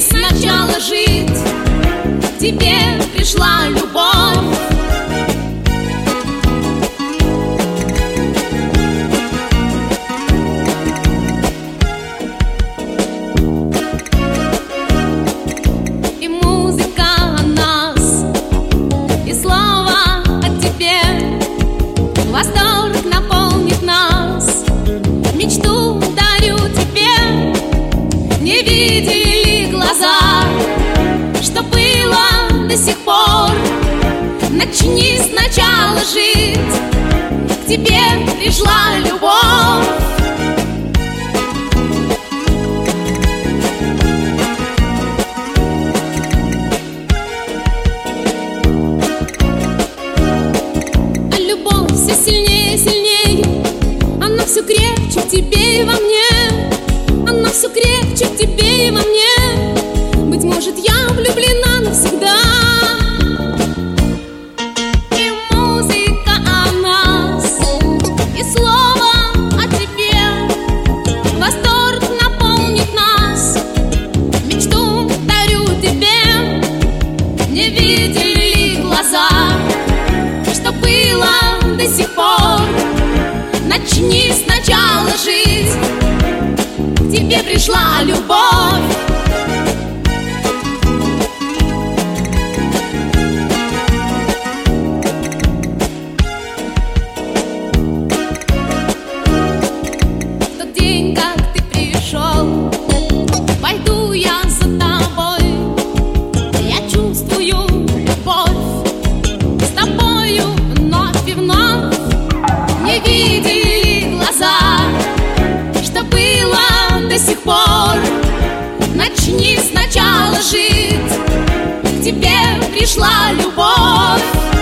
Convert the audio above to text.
сначала жить, к тебе пришла любовь. И музыка о нас, и слово о тебе, восторг наполнит нас. Мечту дарю тебе, не видели ли глаза, что было до сих пор. Начни сначала жить, к тебе пришла любовь. А любовь все сильнее, сильнее, она все крепче в тебе и во мне. Она все крепче в тебе и во мне. Быть может, я влюблена навсегда. И музыка о нас, и слово о тебе, восторг наполнит нас. Мечту дарю тебе, не видели ли глаза, что было до сих пор. Начни сначала жить, к тебе пришла любовь. В тот день, как ты пришел, пойду я за тобой. Я чувствую любовь с тобою вновь и вновь. Не видели ли глаза, что было до сих пор. Начни сначала жить, к тебе пришла любовь.